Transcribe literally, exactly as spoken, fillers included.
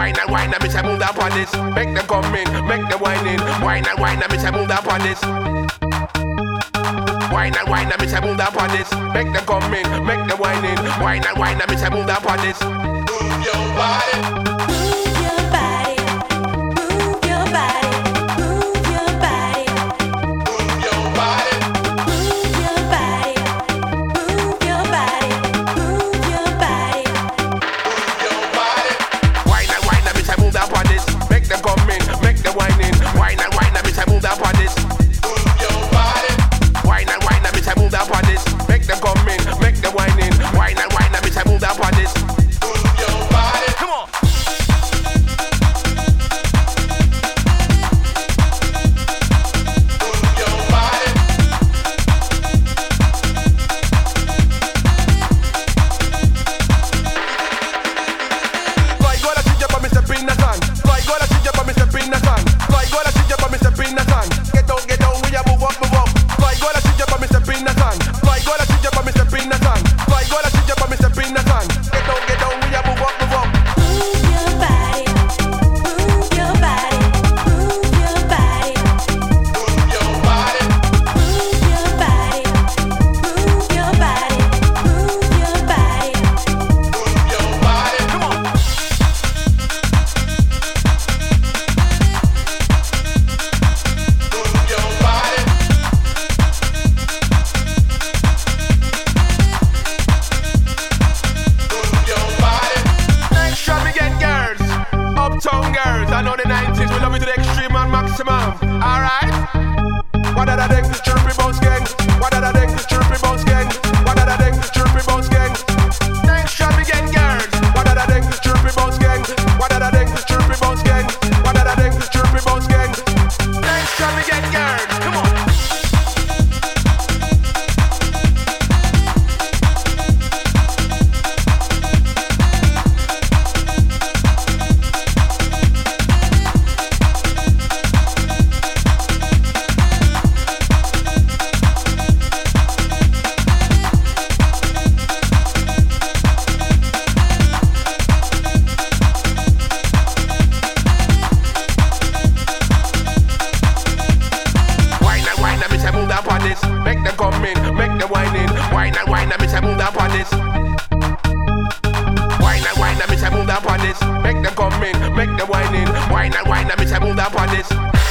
Wine and wine and me say move that on this. Make them come in, make them wine in. Wine and wine and me say move that on this. Wine and wine and me say move that on this. Make them come in, make them wine in. Wine and wine and me say move that on this. Move your body. Uptown girls, I know the nineties, we love it to the extreme and maximum. Alright? What are the ding, chirpy bounce gang? What are the ding, chirpy bounce gang? What are the ding, chirpy bounce gang? Nice extravagant girls. What are the ding, chirpy bounce gang? What are the ding, chirpy bounce gang? What are the ding, chirpy bounce gang? Nice extravagant girls. Come on. Make them come in, make them wine in. Wine and wine and me say move that on this. Wine and wine and me say move that on this. Make them come in, make them wine in. Wine and wine and me say move that on this.